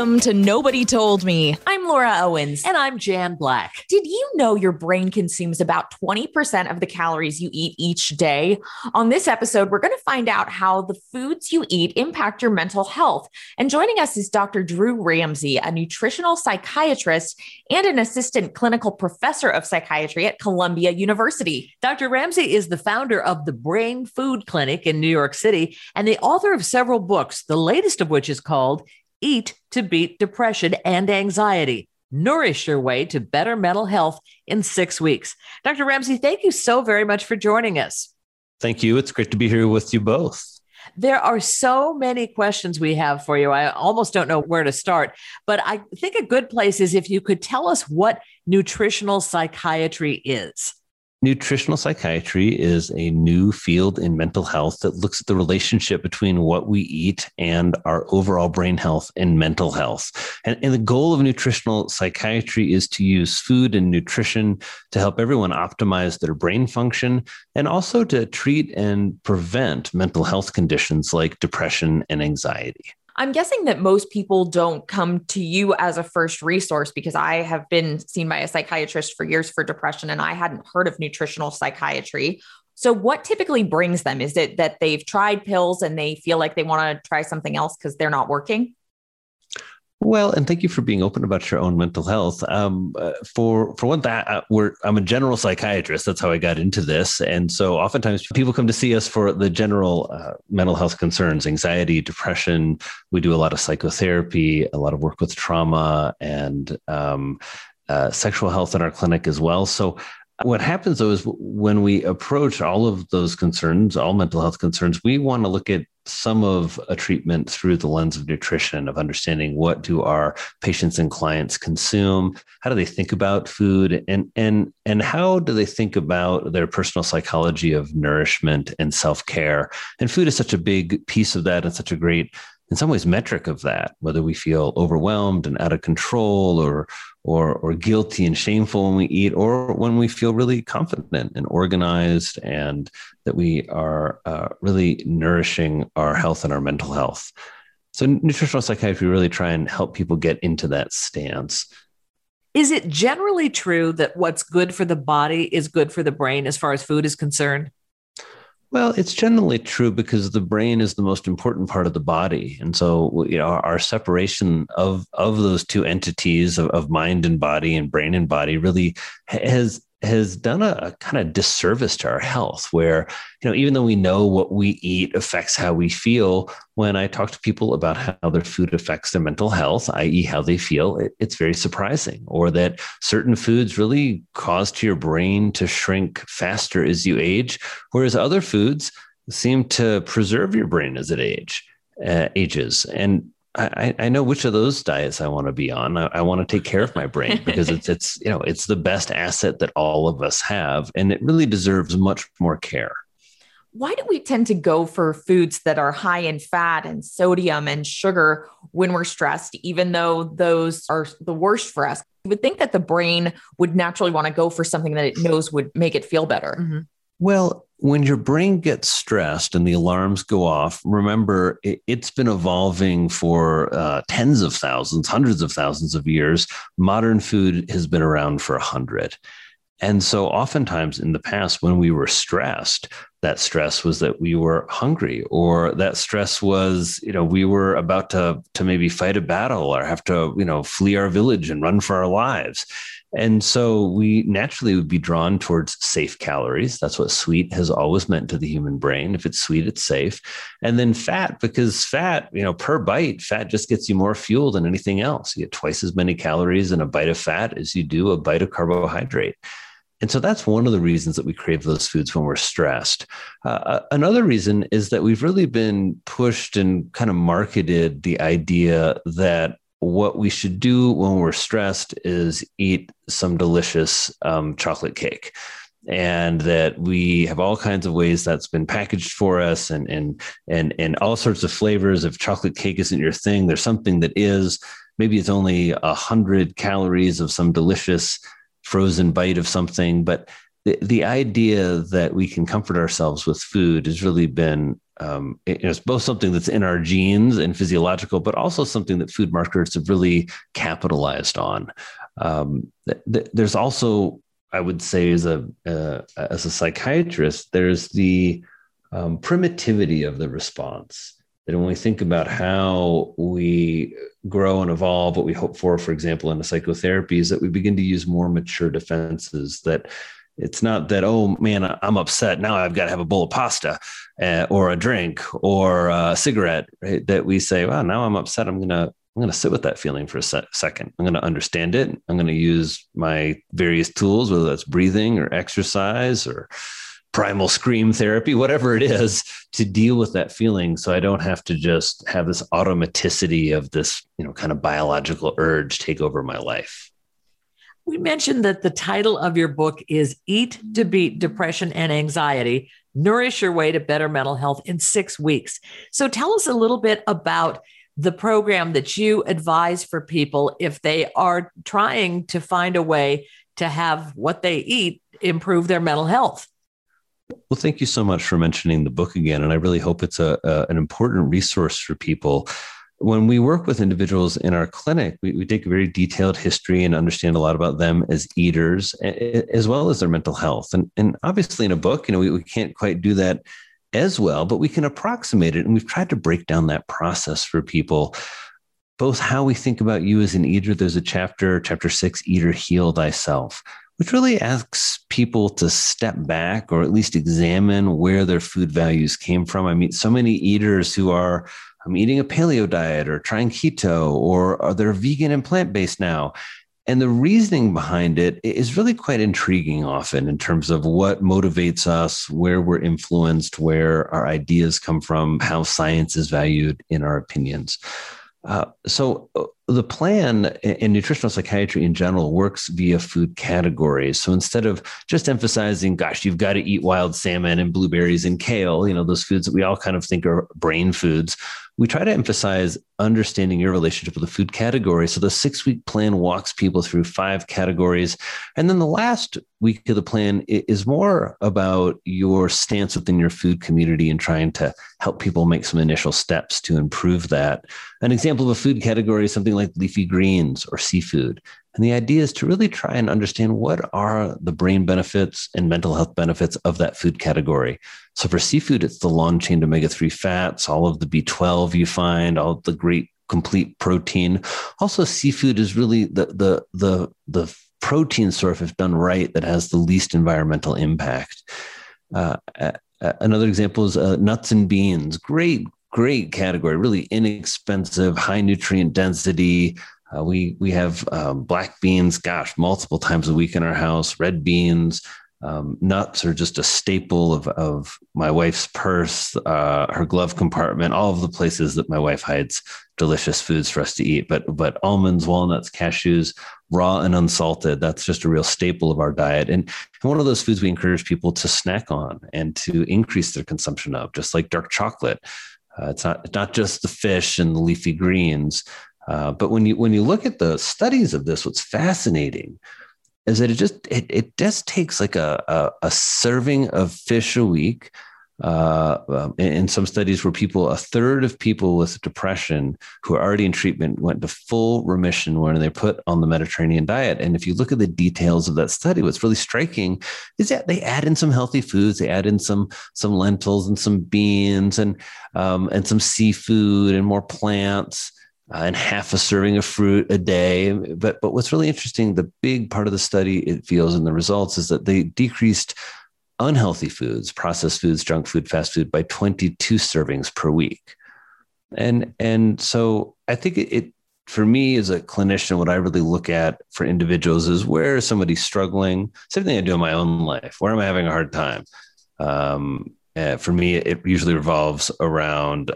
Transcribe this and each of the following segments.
Welcome to Nobody Told Me. I'm Laura Owens. And I'm Jan Black. Did you know your brain consumes about 20% of the calories you eat each day? On this episode, we're going to find out how the foods you eat impact your mental health. And joining us is Dr. Drew Ramsey, a nutritional psychiatrist and an assistant clinical professor of psychiatry at Columbia University. Dr. Ramsey is the founder of the Brain Food Clinic in New York City and the author of several books, the latest of which is called Eat to Beat Depression and Anxiety. Nourish your way to better mental health in 6 weeks. Dr. Ramsey, thank you so very much for joining us. Thank you. It's great to be here with you both. There are so many questions we have for you. I almost don't know where to start, but I think a good place is if you could tell us what nutritional psychiatry is. Nutritional psychiatry is a new field in mental health that looks at the relationship between what we eat and our overall brain health and mental health. And the goal of nutritional psychiatry is to use food and nutrition to help everyone optimize their brain function and also to treat and prevent mental health conditions like depression and anxiety. I'm guessing that most people don't come to you as a first resource because I have been seen by a psychiatrist for years for depression and I hadn't heard of nutritional psychiatry. So what typically brings them? Is it that they've tried pills and they feel like they want to try something else because they're not working? Well, and thank you for being open about your own mental health. For one, I'm a general psychiatrist. That's how I got into this. And so oftentimes people come to see us for the general mental health concerns, anxiety, depression. We do a lot of psychotherapy, a lot of work with trauma and sexual health in our clinic as well. So what happens, though, is when we approach all of those concerns, all mental health concerns, we want to look at some of a treatment through the lens of nutrition, of understanding what do our patients and clients consume, how do they think about food, and how do they think about their personal psychology of nourishment and self-care. And food is such a big piece of that and such a great, in some ways, metric of that, whether we feel overwhelmed and out of control or guilty and shameful when we eat, or when we feel really confident and organized and that we are really nourishing our health and our mental health. So nutritional psychiatry really try and help people get into that stance. Is it generally true that what's good for the body is good for the brain as far as food is concerned? Well, it's generally true because the brain is the most important part of the body. And so, our separation of those two entities of mind and body and brain and body really has done a kind of disservice to our health where, even though we know what we eat affects how we feel, when I talk to people about how their food affects their mental health, i.e. how they feel, it's very surprising. Or that certain foods really cause to your brain to shrink faster as you age, whereas other foods seem to preserve your brain as it ages. And I know which of those diets I want to be on. I want to take care of my brain because it's the best asset that all of us have, and it really deserves much more care. Why do we tend to go for foods that are high in fat and sodium and sugar when we're stressed, even though those are the worst for us? You would think that the brain would naturally want to go for something that it knows would make it feel better. Mm-hmm. Well, when your brain gets stressed and the alarms go off, remember, it's been evolving for tens of thousands, hundreds of thousands of years. Modern food has been around for 100. And so oftentimes in the past, when we were stressed, that stress was that we were hungry, or that stress was, we were about to maybe fight a battle or have to, flee our village and run for our lives. And so we naturally would be drawn towards safe calories. That's what sweet has always meant to the human brain. If it's sweet, it's safe. And then fat, because fat, per bite, fat just gets you more fuel than anything else. You get twice as many calories in a bite of fat as you do a bite of carbohydrate. And so that's one of the reasons that we crave those foods when we're stressed. Another reason is that we've really been pushed and kind of marketed the idea that what we should do when we're stressed is eat some delicious chocolate cake. And that we have all kinds of ways that's been packaged for us and all sorts of flavors. If chocolate cake isn't your thing, there's something that is. Maybe it's only 100 calories of some delicious frozen bite of something, but the idea that we can comfort ourselves with food has really been, it's both something that's in our genes and physiological, but also something that food marketers have really capitalized on. There's also, I would say, as a psychiatrist, there's the primitivity of the response. That when we think about how we grow and evolve, what we hope for example, in a psychotherapy, is that we begin to use more mature defenses. That it's not that, oh man, I'm upset, now I've got to have a bowl of pasta or a drink or a cigarette, right? That we say, well, now I'm upset, I'm going to sit with that feeling for a second. I'm going to understand it. I'm going to use my various tools, whether that's breathing or exercise or primal scream therapy, whatever it is, to deal with that feeling. So I don't have to just have this automaticity of this, kind of biological urge take over my life. We mentioned that the title of your book is Eat to Beat Depression and Anxiety, Nourish Your Way to Better Mental Health in 6 weeks. So tell us a little bit about the program that you advise for people if they are trying to find a way to have what they eat improve their mental health. Well, thank you so much for mentioning the book again. And I really hope it's an important resource for people. When we work with individuals in our clinic, we take a very detailed history and understand a lot about them as eaters, as well as their mental health. And obviously in a book, we can't quite do that as well, but we can approximate it. And we've tried to break down that process for people, both how we think about you as an eater. There's a chapter 6, Eater, Heal Thyself, which really asks people to step back or at least examine where their food values came from. I meet so many eaters who are eating a paleo diet or trying keto, or they're vegan and plant-based now. And the reasoning behind it is really quite intriguing often in terms of what motivates us, where we're influenced, where our ideas come from, how science is valued in our opinions. So the plan in nutritional psychiatry in general works via food categories. So instead of just emphasizing, gosh, you've got to eat wild salmon and blueberries and kale, those foods that we all kind of think are brain foods, we try to emphasize understanding your relationship with the food category. So the 6-week plan walks people through 5 categories. And then the last week of the plan is more about your stance within your food community and trying to help people make some initial steps to improve that. An example of a food category is something like leafy greens or seafood. And the idea is to really try and understand what are the brain benefits and mental health benefits of that food category. So for seafood, it's the long-chain omega-3 fats, all of the B12 you find, all of the great complete protein. Also, seafood is really the protein source, if done right, that has the least environmental impact. Another example is nuts and beans. Great category, really inexpensive, high nutrient density. We have black beans, multiple times a week in our house. Red beans, nuts are just a staple of my wife's purse, her glove compartment, all of the places that my wife hides delicious foods for us to eat. But almonds, walnuts, cashews, raw and unsalted, that's just a real staple of our diet. And one of those foods we encourage people to snack on and to increase their consumption of, just like dark chocolate. It's not just the fish and the leafy greens. But when you look at the studies of this, what's fascinating is that it just takes like a serving of fish a week. In some studies where a third of people with depression who are already in treatment went to full remission when they're put on the Mediterranean diet. And if you look at the details of that study, what's really striking is that they add in some healthy foods. They add in some lentils and some beans and some seafood and more plants. And half a serving of fruit a day. But what's really interesting, the big part of the study, it feels in the results, is that they decreased unhealthy foods, processed foods, junk food, fast food by 22 servings per week. And so I think it for me as a clinician, what I really look at for individuals is where is somebody struggling? Same thing I do in my own life. Where am I having a hard time? For me, it usually revolves around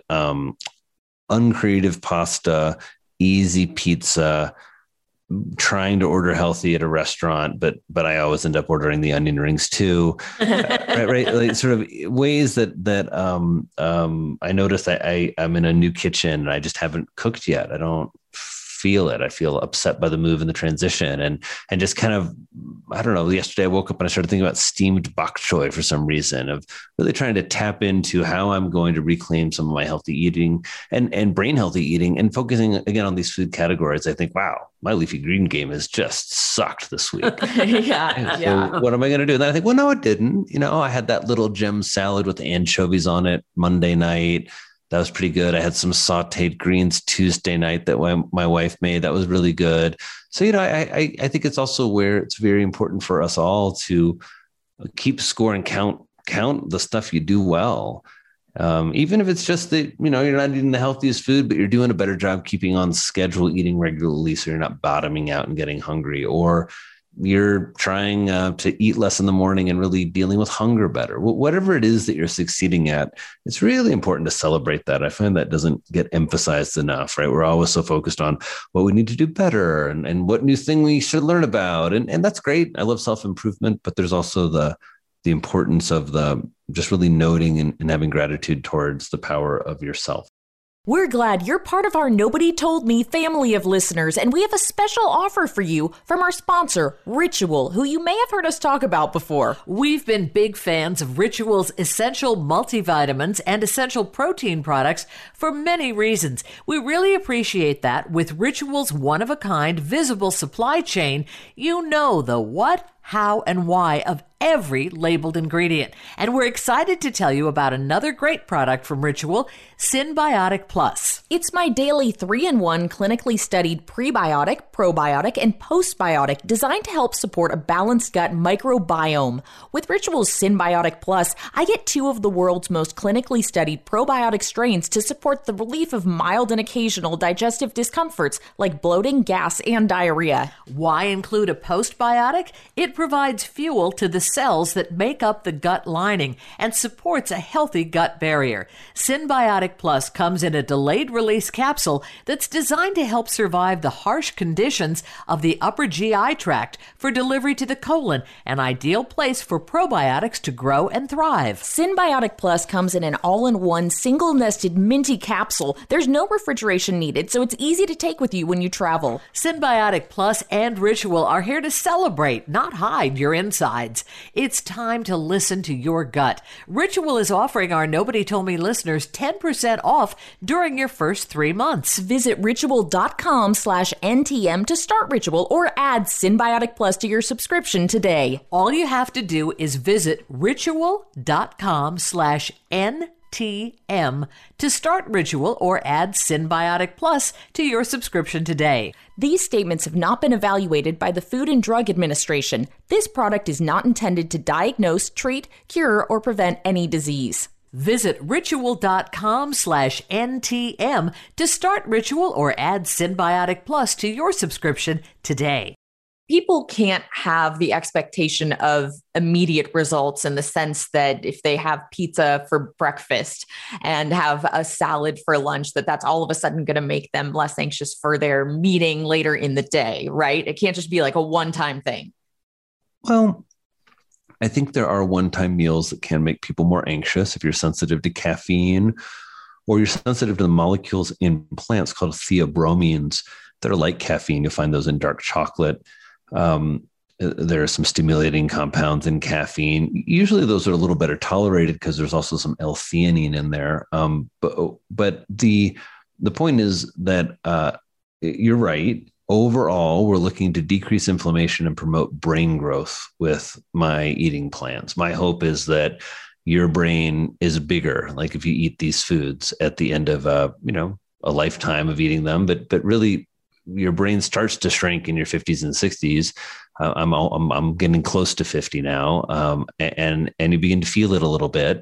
uncreative pasta, easy pizza, trying to order healthy at a restaurant, but I always end up ordering the onion rings too. right. Like sort of ways that I notice that I'm in a new kitchen and I just haven't cooked yet. I don't feel it. I feel upset by the move and the transition and just kind of I don't know, yesterday I woke up and I started thinking about steamed bok choy for some reason, of really trying to tap into how I'm going to reclaim some of my healthy eating and brain healthy eating, and focusing again on these food categories. I think, wow, my leafy green game has just sucked this week. So what am I going to do? And then I think, well, no, it didn't. I had that little gem salad with anchovies on it Monday night. That was pretty good. I had some sauteed greens Tuesday night that my wife made. That was really good. So, I think it's also where it's very important for us all to keep score and count the stuff you do well. Even if it's just that, you're not eating the healthiest food, but you're doing a better job keeping on schedule, eating regularly, so you're not bottoming out and getting hungry, or you're trying to eat less in the morning and really dealing with hunger better. Whatever it is that you're succeeding at, it's really important to celebrate that. I find that doesn't get emphasized enough, right? We're always so focused on what we need to do better and what new thing we should learn about. And that's great. I love self-improvement, but there's also the importance of just really noting and having gratitude towards the power of yourself. We're glad you're part of our Nobody Told Me family of listeners, and we have a special offer for you from our sponsor, Ritual, who you may have heard us talk about before. We've been big fans of Ritual's essential multivitamins and essential protein products for many reasons. We really appreciate that. With Ritual's one-of-a-kind visible supply chain, you know the what, how, and why of every labeled ingredient. And we're excited to tell you about another great product from Ritual, Synbiotic Plus. It's my daily 3-in-1 clinically studied prebiotic, probiotic, and postbiotic designed to help support a balanced gut microbiome. With Ritual's Synbiotic Plus, I get 2 of the world's most clinically studied probiotic strains to support the relief of mild and occasional digestive discomforts like bloating, gas, and diarrhea. Why include a postbiotic? It provides fuel to the cells that make up the gut lining and supports a healthy gut barrier. Synbiotic Plus comes in a delayed release capsule that's designed to help survive the harsh conditions of the upper GI tract for delivery to the colon, an ideal place for probiotics to grow and thrive. Synbiotic Plus comes in an all-in-one single-nested minty capsule. There's no refrigeration needed, so it's easy to take with you when you travel. Synbiotic Plus and Ritual are here to celebrate, not hide your insides. It's time to listen to your gut. Ritual is offering our Nobody Told Me listeners 10% off during your first 3 months. Visit ritual.com/NTM to start Ritual or add Synbiotic Plus to your subscription today. All you have to do is visit ritual.com/NTM to start Ritual or add Synbiotic Plus to your subscription today. These statements have not been evaluated by the Food and Drug Administration. This product is not intended to diagnose, treat, cure, or prevent any disease. Visit ritual.com/NTM to start Ritual or add Synbiotic Plus to your subscription today. People can't have the expectation of immediate results in the sense that if they have pizza for breakfast and have a salad for lunch, that's all of a sudden going to make them less anxious for their meeting later in the day, right? It can't just be like a one-time thing. Well, I think there are one-time meals that can make people more anxious if you're sensitive to caffeine or you're sensitive to the molecules in plants called theobromines that are like caffeine. You'll find those in dark chocolate. There are some stimulating compounds in caffeine. Usually those are a little better tolerated because there's also some L-theanine in there. But the point is that you're right. Overall, we're looking to decrease inflammation and promote brain growth with my eating plans. My hope is that your brain is bigger, like if you eat these foods at the end of a lifetime of eating them, but really your brain starts to shrink in your 50s and 60s. I'm getting close to 50 now, and you begin to feel it a little bit.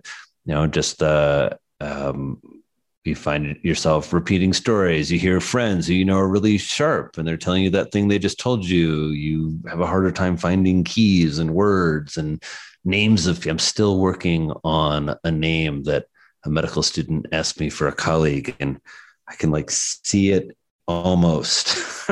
You find yourself repeating stories. You hear friends who are really sharp, and they're telling you that thing they just told you. You have a harder time finding keys and words and names of. I'm still working on a name that a medical student asked me for a colleague, and I can see it almost.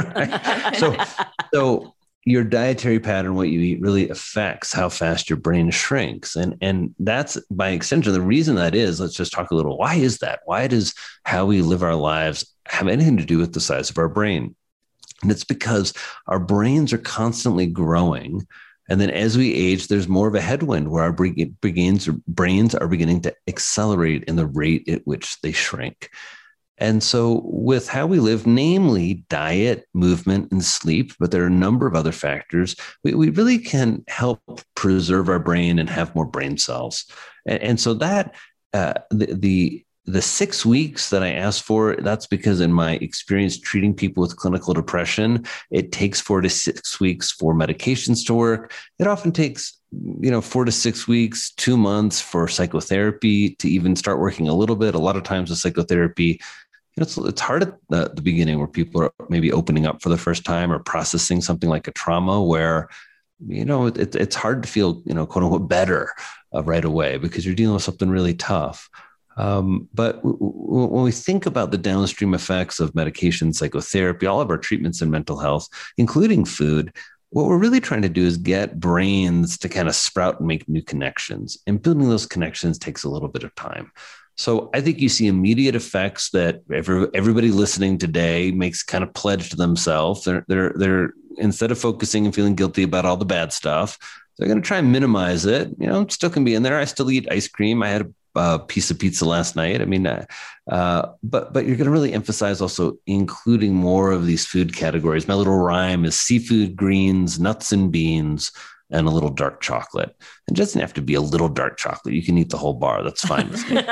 So your dietary pattern, what you eat, really affects how fast your brain shrinks. And that's, by extension, the reason that is, let's just talk a little, why is that? Why does how we live our lives have anything to do with the size of our brain? And it's because our brains are constantly growing And then as we age, there's more of a headwind where our brains are beginning to accelerate in the rate at which they shrink. And so with how we live, namely diet, movement, and sleep, but there are a number of other factors, we really can help preserve our brain and have more brain cells. And so that the 6 weeks that I asked for, that's because in my experience treating people with clinical depression, it takes 4 to 6 weeks for medications to work. It often takes 4 to 6 weeks, 2 months for psychotherapy to even start working a little bit. A lot of times with psychotherapy, it's hard at the beginning where people are maybe opening up for the first time or processing something like a trauma where, it's hard to feel, quote unquote, better right away because you're dealing with something really tough. But when we think about the downstream effects of medication, psychotherapy, all of our treatments in mental health, including food, what we're really trying to do is get brains to kind of sprout and make new connections. And building those connections takes a little bit of time. So I think you see immediate effects that everybody listening today makes kind of pledge to themselves. They're instead of focusing and feeling guilty about all the bad stuff, they're going to try and minimize it. It still can be in there. I still eat ice cream. I had a piece of pizza last night. I mean, but you're going to really emphasize also including more of these food categories. My little rhyme is seafood, greens, nuts and beans, and a little dark chocolate. It doesn't have to be a little dark chocolate. You can eat the whole bar. That's fine with me.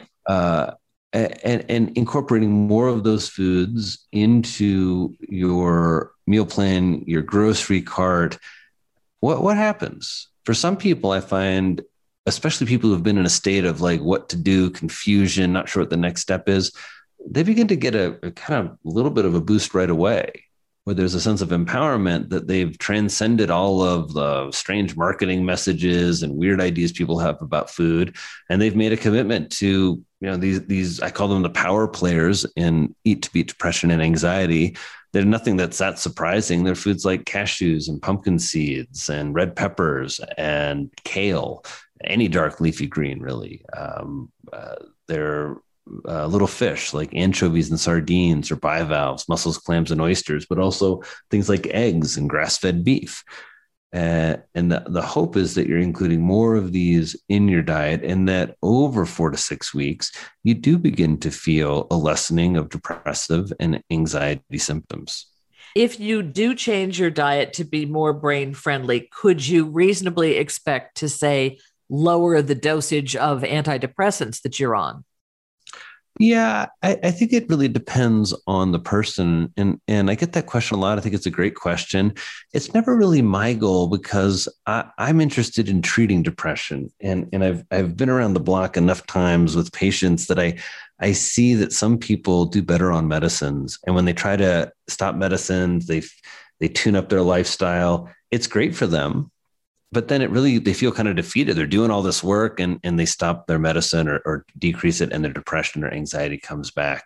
And incorporating more of those foods into your meal plan, your grocery cart. What happens? For some people, I find, especially people who've been in a state of like what to do, confusion, not sure what the next step is, they begin to get a kind of little bit of a boost right away, where there's a sense of empowerment that they've transcended all of the strange marketing messages and weird ideas people have about food. And they've made a commitment to, these, I call them the power players in Eat to Beat Depression and Anxiety. They're nothing that's that surprising. They're foods like cashews and pumpkin seeds and red peppers and kale, any dark leafy green, really. They're little fish like anchovies and sardines or bivalves, mussels, clams, and oysters, but also things like eggs and grass-fed beef. And the hope is that you're including more of these in your diet and that over 4 to 6 weeks, you do begin to feel a lessening of depressive and anxiety symptoms. If you do change your diet to be more brain friendly, could you reasonably expect to say lower the dosage of antidepressants that you're on? Yeah, I think it really depends on the person. And I get that question a lot. I think it's a great question. It's never really my goal because I'm interested in treating depression. And I've been around the block enough times with patients that I see that some people do better on medicines. And when they try to stop medicines, they tune up their lifestyle. It's great for them. But then they feel kind of defeated. They're doing all this work and they stop their medicine or decrease it and their depression or anxiety comes back.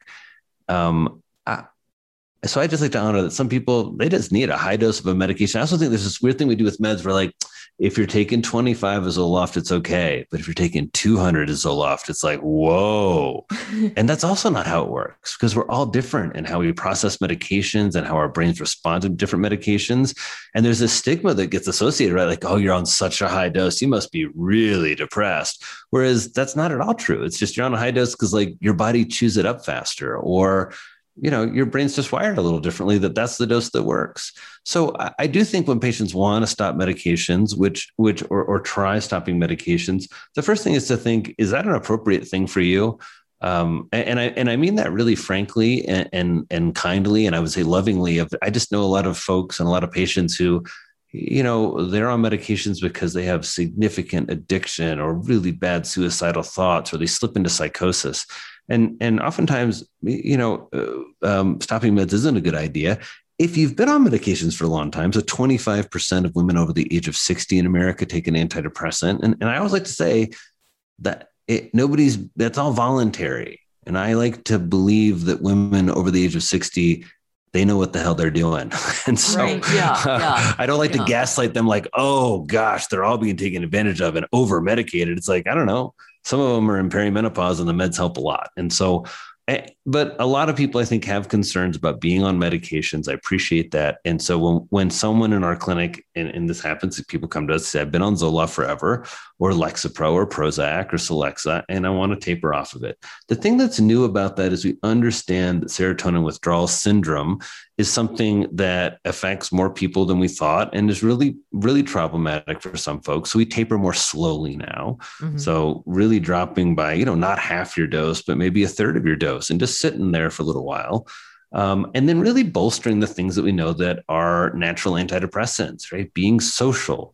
So I just like to honor that some people, they just need a high dose of a medication. I also think there's this weird thing we do with meds where like, if you're taking 25 Zoloft, it's okay. But if you're taking 200 Zoloft, it's like, whoa. And that's also not how it works because we're all different in how we process medications and how our brains respond to different medications. And there's this stigma that gets associated, right? Like, oh, you're on such a high dose. You must be really depressed. Whereas that's not at all true. It's just you're on a high dose because like your body chews it up faster or your brain's just wired a little differently, that's the dose that works. So I do think when patients want to stop medications, or try stopping medications, the first thing is to think, is that an appropriate thing for you? And I mean that really frankly and kindly, and I would say lovingly. I just know a lot of folks and a lot of patients who, they're on medications because they have significant addiction or really bad suicidal thoughts, or they slip into psychosis. And oftentimes, stopping meds isn't a good idea. If you've been on medications for a long time, so 25% of women over the age of 60 in America take an antidepressant. And I always like to say that that's all voluntary. And I like to believe that women over the age of 60, they know what the hell they're doing. And so I don't like to gaslight them like, oh gosh, they're all being taken advantage of and over medicated. It's like, I don't know. Some of them are in perimenopause and the meds help a lot. And so But a lot of people, I think, have concerns about being on medications. I appreciate that. And so when someone in our clinic, and this happens, if people come to us and say, I've been on Zoloft forever, or Lexapro or Prozac or Celexa, and I want to taper off of it. The thing that's new about that is we understand that serotonin withdrawal syndrome is something that affects more people than we thought and is really, really problematic for some folks. So we taper more slowly now. Mm-hmm. So really dropping by, not half your dose, but maybe a third of your dose and just sitting there for a little while. And then really bolstering the things that we know that are natural antidepressants, right? Being social,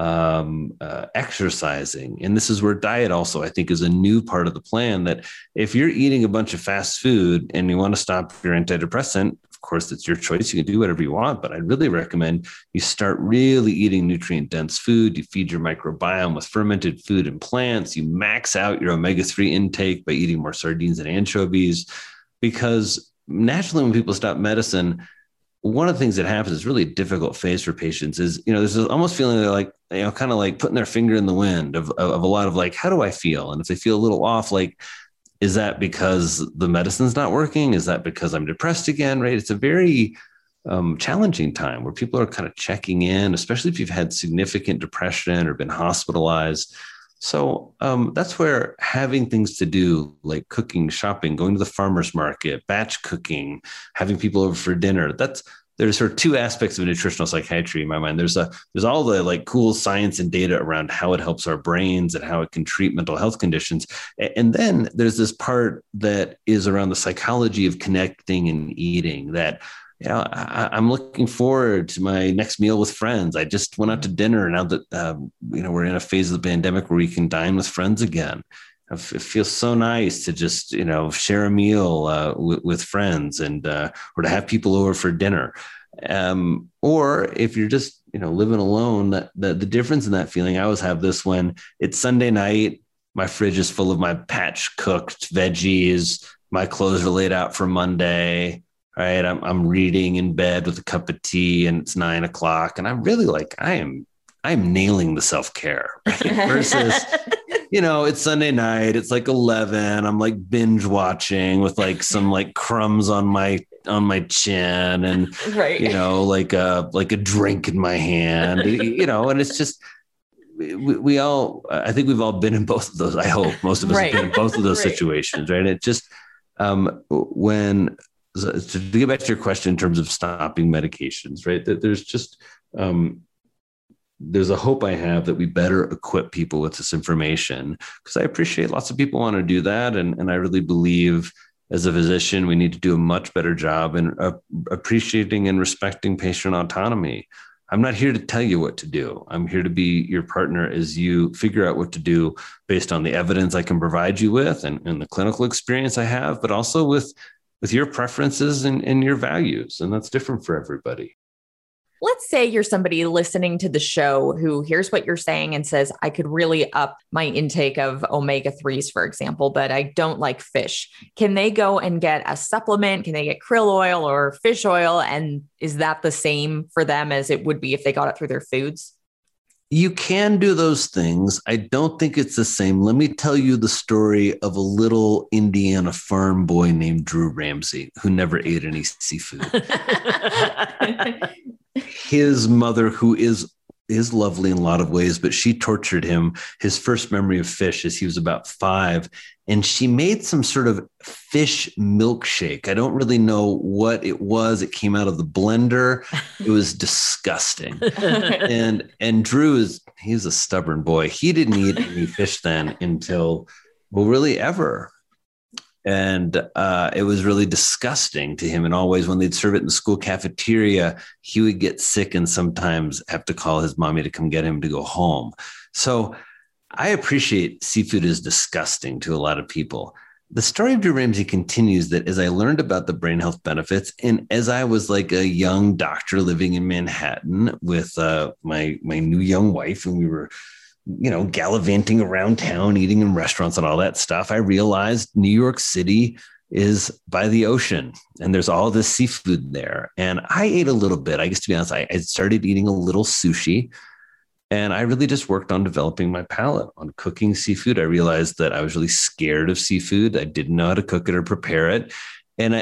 exercising. And this is where diet also, I think, is a new part of the plan, that if you're eating a bunch of fast food and you want to stop your antidepressant, of course, it's your choice. You can do whatever you want, but I'd really recommend you start really eating nutrient-dense food. You feed your microbiome with fermented food and plants. You max out your omega-3 intake by eating more sardines and anchovies, because naturally, when people stop medicine, one of the things that happens is really a difficult phase for patients is, there's this almost feeling they're like, kind of like putting their finger in the wind of a lot of like, how do I feel? And if they feel a little off, like, is that because the medicine's not working? Is that because I'm depressed again? Right. It's a very challenging time where people are kind of checking in, especially if you've had significant depression or been hospitalized. So that's where having things to do, like cooking, shopping, going to the farmer's market, batch cooking, having people over for dinner, there's sort of two aspects of nutritional psychiatry in my mind. There's all the like cool science and data around how it helps our brains and how it can treat mental health conditions. And then there's this part that is around the psychology of connecting and eating that, I'm looking forward to my next meal with friends. I just went out to dinner now that, we're in a phase of the pandemic where we can dine with friends again. It feels so nice to just, share a meal with friends and or to have people over for dinner. Or if you're just, living alone, the difference in that feeling, I always have this when it's Sunday night, my fridge is full of my patch cooked veggies. My clothes are laid out for Monday. Right. I'm reading in bed with a cup of tea and it's 9 o'clock. And I'm really like, I'm nailing the self-care, right? Versus, it's Sunday night. It's like 11. I'm like binge watching with like some like crumbs on my chin and, right. Like a drink in my hand, and it's just, we all, I think we've all been in both of those. I hope most of us have been in both of those situations. Right. It just, so to get back to your question in terms of stopping medications, right? That there's just, there's a hope I have that we better equip people with this information, because I appreciate lots of people want to do that. And I really believe as a physician, we need to do a much better job in appreciating and respecting patient autonomy. I'm not here to tell you what to do. I'm here to be your partner as you figure out what to do based on the evidence I can provide you with and the clinical experience I have, but also with your preferences and your values. And that's different for everybody. Let's say you're somebody listening to the show who hears what you're saying and says, I could really up my intake of omega-3s, for example, but I don't like fish. Can they go and get a supplement? Can they get krill oil or fish oil? And is that the same for them as it would be if they got it through their foods? You can do those things. I don't think it's the same. Let me tell you the story of a little Indiana farm boy named Drew Ramsey, who never ate any seafood. His mother, who is lovely in a lot of ways, but she tortured him. His first memory of fish is he was about 5, and she made some sort of fish milkshake. I don't really know what it was. It came out of the blender. It was disgusting. And Drew he's a stubborn boy. He didn't eat any fish then until, well, really ever. And it was really disgusting to him in all ways. When they'd serve it in the school cafeteria, he would get sick and sometimes have to call his mommy to come get him to go home. So I appreciate seafood is disgusting to a lot of people. The story of Drew Ramsey continues that as I learned about the brain health benefits, and as I was like a young doctor living in Manhattan with my new young wife, and we were gallivanting around town, eating in restaurants and all that stuff, I realized New York City is by the ocean and there's all this seafood there. And I ate a little bit. I guess, to be honest, I started eating a little sushi. And I really just worked on developing my palate, on cooking seafood. I realized that I was really scared of seafood. I didn't know how to cook it or prepare it. And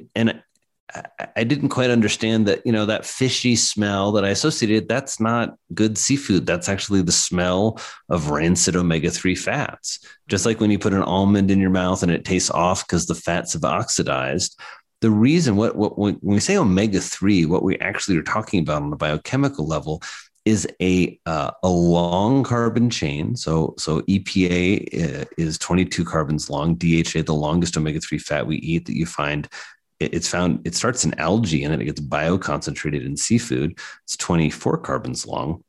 I didn't quite understand that, that fishy smell that I associated, that's not good seafood. That's actually the smell of rancid omega-3 fats. Just like when you put an almond in your mouth and it tastes off because the fats have oxidized. The reason when we say omega-3, what we actually are talking about on a biochemical level is a long carbon chain. So EPA is 22 carbons long. DHA, the longest omega-3 fat we eat that you find. It starts in algae and then it gets bioconcentrated in seafood. It's 24 carbons long.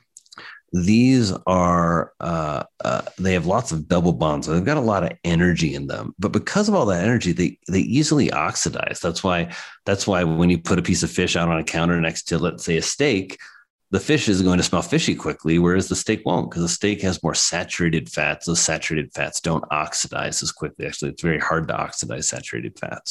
These are, they have lots of double bonds. So they've got a lot of energy in them, but because of all that energy, they easily oxidize. That's why when you put a piece of fish out on a counter next to, let's say, a steak, the fish is going to smell fishy quickly, whereas the steak won't, because the steak has more saturated fats. Those saturated fats don't oxidize as quickly. Actually, it's very hard to oxidize saturated fats.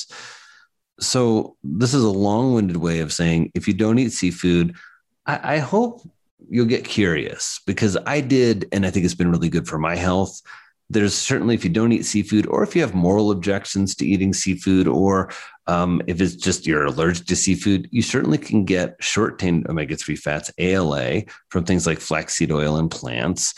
So this is a long-winded way of saying, if you don't eat seafood, I hope you'll get curious, because I did, and I think it's been really good for my health. There's certainly, if you don't eat seafood, or if you have moral objections to eating seafood, or if it's just you're allergic to seafood, you certainly can get short-chain omega-3 fats, ALA, from things like flaxseed oil and plants.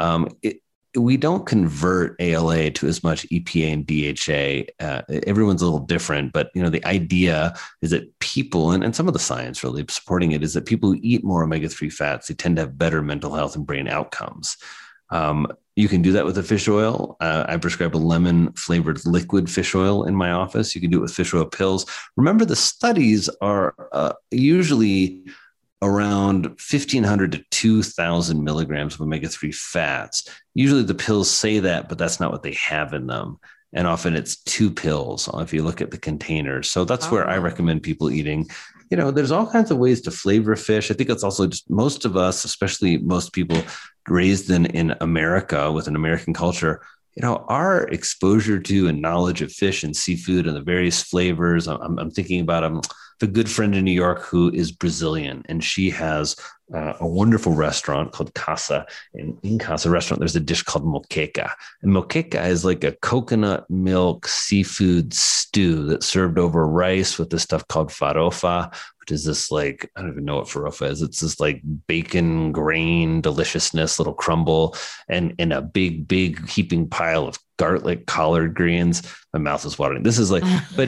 We don't convert ALA to as much EPA and DHA. Everyone's a little different, but the idea is that people, and some of the science really supporting it, is that people who eat more omega-3 fats, they tend to have better mental health and brain outcomes. You can do that with a fish oil. I prescribe a lemon flavored liquid fish oil in my office. You can do it with fish oil pills. Remember, the studies are usually around 1,500 to 2,000 milligrams of omega-3 fats. Usually the pills say that, but that's not what they have in them. And often it's 2 pills if you look at the containers. So that's where I recommend people eating. There's all kinds of ways to flavor fish. I think it's also just most of us, especially most people raised in America with an American culture, our exposure to and knowledge of fish and seafood and the various flavors. I'm thinking about a good friend in New York who is Brazilian, and she has a wonderful restaurant called Casa. And in Casa restaurant, there's a dish called moqueca. And moqueca is like a coconut milk seafood stew that's served over rice with this stuff called farofa, which is this I don't even know what farofa is. It's this bacon grain deliciousness, little crumble, and in a big heaping pile of garlic collard greens. My mouth is watering. This is but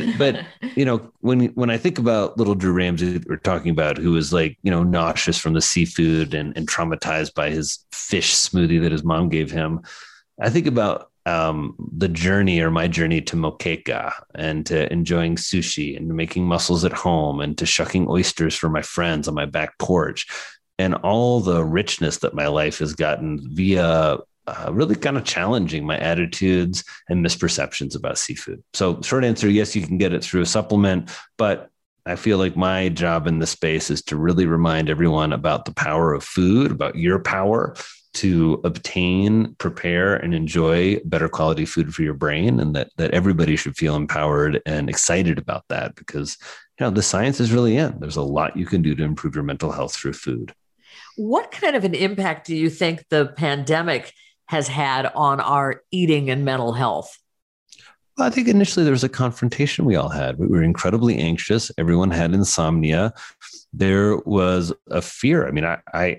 when I think about little Drew Ramsey we're talking about, who is nauseous from the seafood and traumatized by his fish smoothie that his mom gave him, I think about the journey, or my journey, to moqueca, and to enjoying sushi, and making mussels at home, and to shucking oysters for my friends on my back porch, and all the richness that my life has gotten via really kind of challenging my attitudes and misperceptions about seafood. So short answer, yes, you can get it through a supplement, but I feel like my job in this space is to really remind everyone about the power of food, about your power to obtain, prepare, and enjoy better quality food for your brain, and that everybody should feel empowered and excited about that, because the science is really in. There's a lot you can do to improve your mental health through food. What kind of an impact do you think the pandemic has had on our eating and mental health? Well, I think initially there was a confrontation we all had. We were incredibly anxious. Everyone had insomnia. There was a fear. I mean,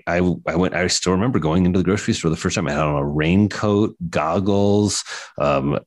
I still remember going into the grocery store the first time. I had on a raincoat, goggles, an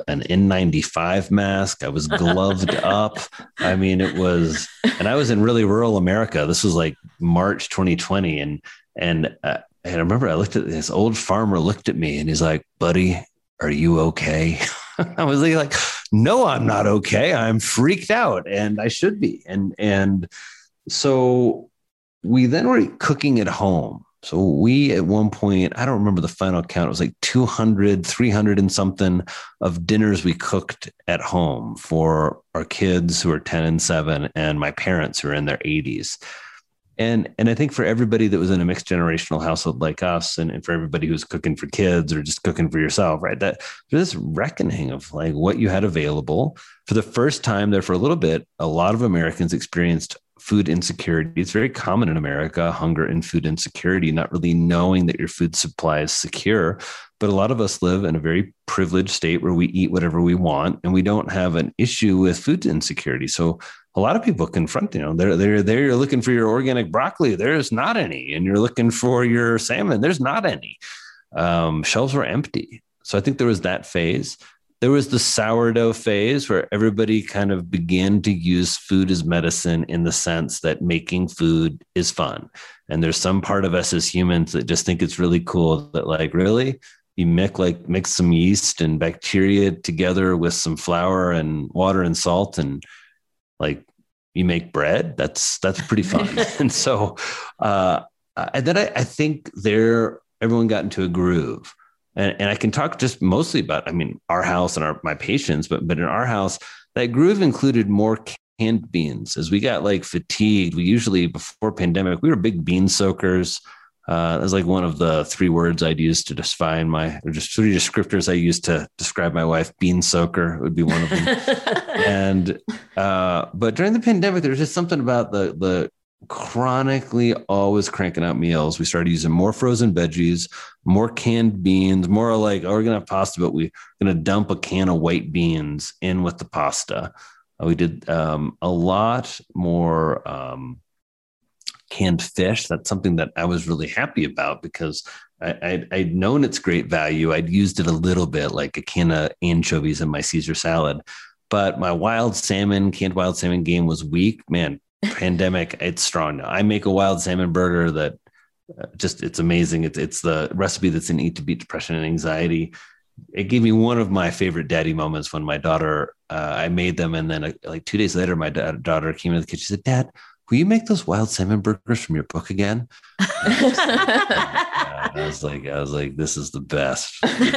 N95 mask. I was gloved up. I mean, and I was in really rural America. This was March 2020. And I remember I looked at this old farmer, looked at me, and he's like, "Buddy, are you okay?" I was like, "No, I'm not okay. I'm freaked out, and I should be." And so we then were cooking at home. So we, at one point, I don't remember the final count. It was 200, 300 and something of dinners we cooked at home for our kids who are 10 and 7, and my parents who are in their 80s. And I think for everybody that was in a mixed generational household like us, and for everybody who's cooking for kids or just cooking for yourself, right, that there's this reckoning of what you had available. For the first time there, for a little bit, a lot of Americans experienced food insecurity. It's very common in America, hunger and food insecurity, not really knowing that your food supply is secure. But a lot of us live in a very privileged state where we eat whatever we want, and we don't have an issue with food insecurity. So a lot of people confront, they're there. You're looking for your organic broccoli. There's not any. And you're looking for your salmon. There's not any. Shelves were empty. So I think there was that phase. There was the sourdough phase where everybody kind of began to use food as medicine in the sense that making food is fun. And there's some part of us as humans that just think it's really cool that, like, really, you mix some yeast and bacteria together with some flour and water and salt, and like you make bread. That's pretty fun. And so, and then I think everyone got into a groove. And I can talk just mostly about, our house and my patients, but in our house, that groove included more canned beans. As we got like fatigued, we usually, before pandemic, we were big bean soakers. That was like one of the 3 words I'd use to define or just 3 descriptors I used to describe my wife. Bean soaker would be one of them. And, but during the pandemic, there was just something about the chronically always cranking out meals. We started using more frozen veggies, more canned beans, more like, we're going to have pasta, but we're going to dump a can of white beans in with the pasta. We did a lot more canned fish. That's something that I was really happy about because I'd known its great value. I'd used it a little bit, like a can of anchovies in my Caesar salad. But my canned wild salmon game was weak. Man, pandemic, it's strong now. I make a wild salmon burger that it's amazing. It's the recipe that's in Eat to Beat Depression and Anxiety. It gave me one of my favorite daddy moments when my daughter, I made them. And then like 2 days later, my daughter came into the kitchen. She said, "Dad, will you make those wild salmon burgers from your book again?" I was like, this is the best.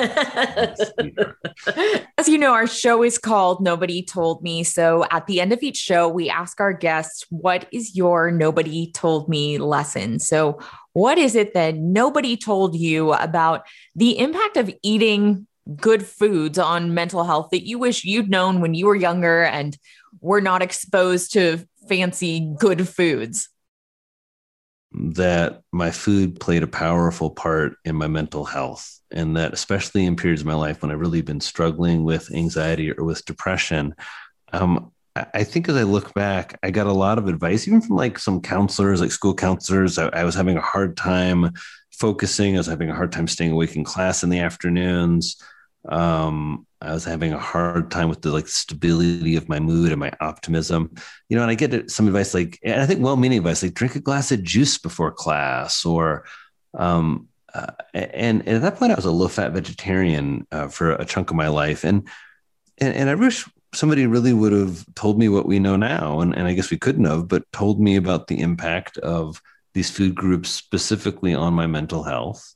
As you know, our show is called Nobody Told Me. So at the end of each show, we ask our guests, what is your Nobody Told Me lesson? So what is it that nobody told you about the impact of eating good foods on mental health that you wish you'd known when you were younger and were not exposed to fancy good foods? That my food played a powerful part in my mental health, and that especially in periods of my life when I've really been struggling with anxiety or with depression, I think as I look back, I got a lot of advice, even from like some counselors, like school counselors. I was having a hard time focusing. I was having a hard time staying awake in class in the afternoons. I was having a hard time with the stability of my mood and my optimism, and I get some advice and I think well-meaning advice, like drink a glass of juice before class, or, and at that point I was a low-fat vegetarian for a chunk of my life. And I wish somebody really would have told me what we know now. And I guess we couldn't have, but told me about the impact of these food groups specifically on my mental health.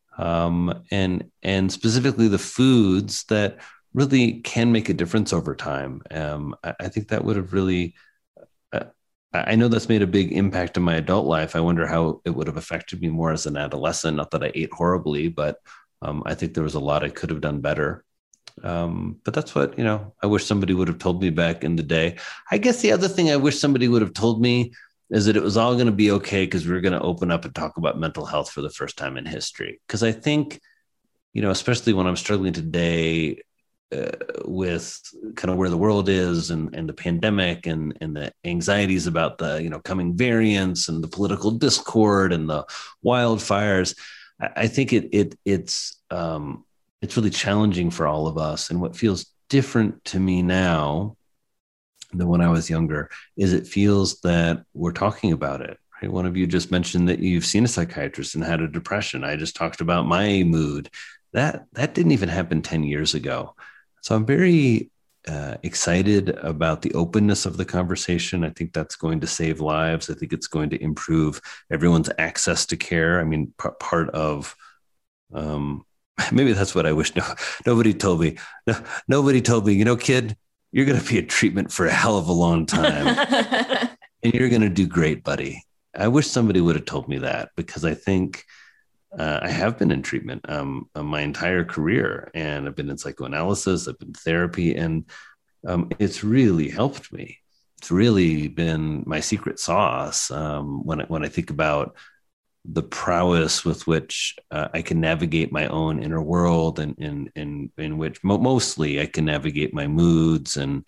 And specifically the foods that really can make a difference over time. I think that would have really, I know that's made a big impact in my adult life. I wonder how it would have affected me more as an adolescent. Not that I ate horribly, but I think there was a lot I could have done better. But that's what, I wish somebody would have told me back in the day. I guess the other thing I wish somebody would have told me is that it was all going to be okay because we were going to open up and talk about mental health for the first time in history. Because I think, especially when I'm struggling today with kind of where the world is and the pandemic and the anxieties about the, coming variants and the political discord and the wildfires, I think it's really challenging for all of us. And what feels different to me now than when I was younger is it feels that we're talking about it. Right? One of you just mentioned that you've seen a psychiatrist and had a depression. I just talked about my mood. That didn't even happen 10 years ago. So I'm very excited about the openness of the conversation. I think that's going to save lives. I think it's going to improve everyone's access to care. I mean, part of maybe that's what I wish nobody told me. Nobody told me, kid, you're going to be in treatment for a hell of a long time and you're going to do great, buddy. I wish somebody would have told me that, because I think I have been in treatment my entire career, and I've been in psychoanalysis, I've been in therapy, and it's really helped me. it's really been my secret sauce. When I think about the prowess with which I can navigate my own inner world, and in which mostly I can navigate my moods, and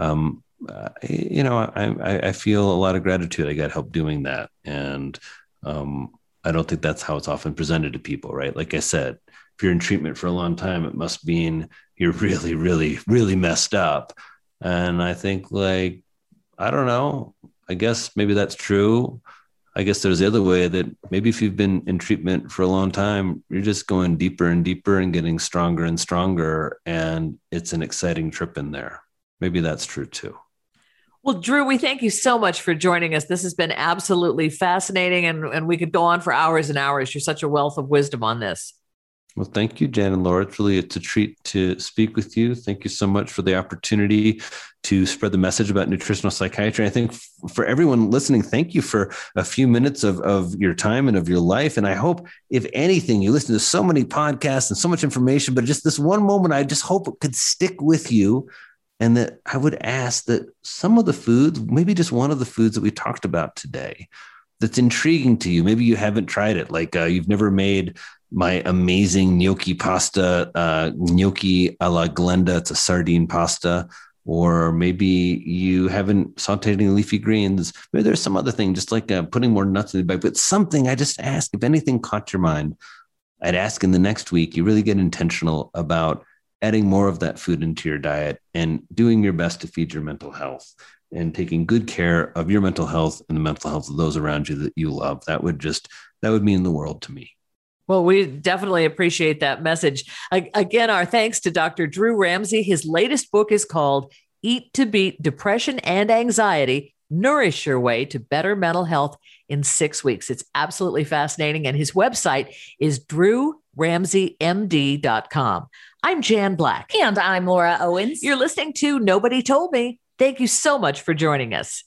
I feel a lot of gratitude. I got help doing that, and I don't think that's how it's often presented to people, right? Like I said, if you're in treatment for a long time, it must mean you're really, really, really messed up. And I think, like, I don't know, I guess maybe that's true. I guess there's the other way, that maybe if you've been in treatment for a long time, you're just going deeper and deeper and getting stronger and stronger. And it's an exciting trip in there. Maybe that's true too. Well, Drew, we thank you so much for joining us. This has been absolutely fascinating, and we could go on for hours and hours. You're such a wealth of wisdom on this. Well, thank you, Jan and Laura. It's really a treat to speak with you. Thank you so much for the opportunity to spread the message about nutritional psychiatry. I think for everyone listening, thank you for a few minutes of your time and of your life. And I hope, if anything, you listen to so many podcasts and so much information, but just this one moment, I just hope it could stick with you. And that I would ask that some of the foods, maybe just one of the foods that we talked about today, that's intriguing to you. Maybe you haven't tried it. Like you've never made my amazing gnocchi pasta, gnocchi alla Glenda. It's a sardine pasta. Or maybe you haven't sauteed any leafy greens. Maybe there's some other thing, just like putting more nuts in the bag. But something, I just ask, if anything caught your mind, I'd ask in the next week, you really get intentional about adding more of that food into your diet and doing your best to feed your mental health and taking good care of your mental health and the mental health of those around you that you love. That would mean the world to me. Well, we definitely appreciate that message. Again, our thanks to Dr. Drew Ramsey. His latest book is called Eat to Beat Depression and Anxiety, Nourish Your Way to Better Mental Health in 6 weeks. It's absolutely fascinating. And his website is drewramseymd.com. I'm Jan Black. And I'm Laura Owens. You're listening to Nobody Told Me. Thank you so much for joining us.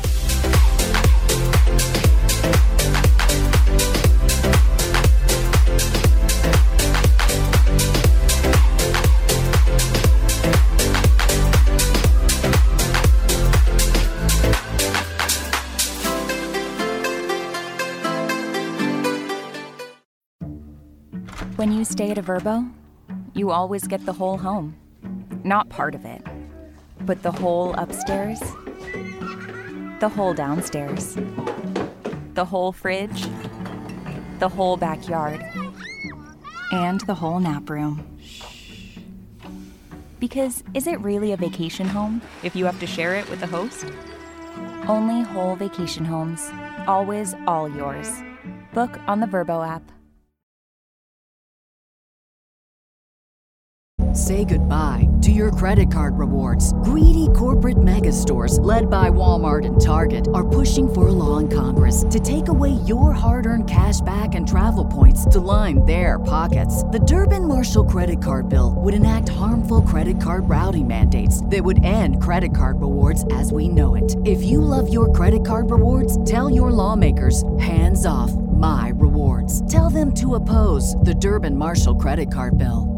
When you stay at a Vrbo, you always get the whole home. Not part of it, but the whole upstairs, the whole downstairs, the whole fridge, the whole backyard, and the whole nap room. Because is it really a vacation home if you have to share it with a host? Only whole vacation homes, always all yours. Book on the Vrbo app. Say goodbye to your credit card rewards. Greedy corporate mega stores, led by Walmart and Target, are pushing for a law in Congress to take away your hard-earned cash back and travel points to line their pockets. The Durbin-Marshall credit card bill would enact harmful credit card routing mandates that would end credit card rewards as we know it. If you love your credit card rewards, tell your lawmakers, hands off my rewards. Tell them to oppose the Durbin-Marshall credit card bill.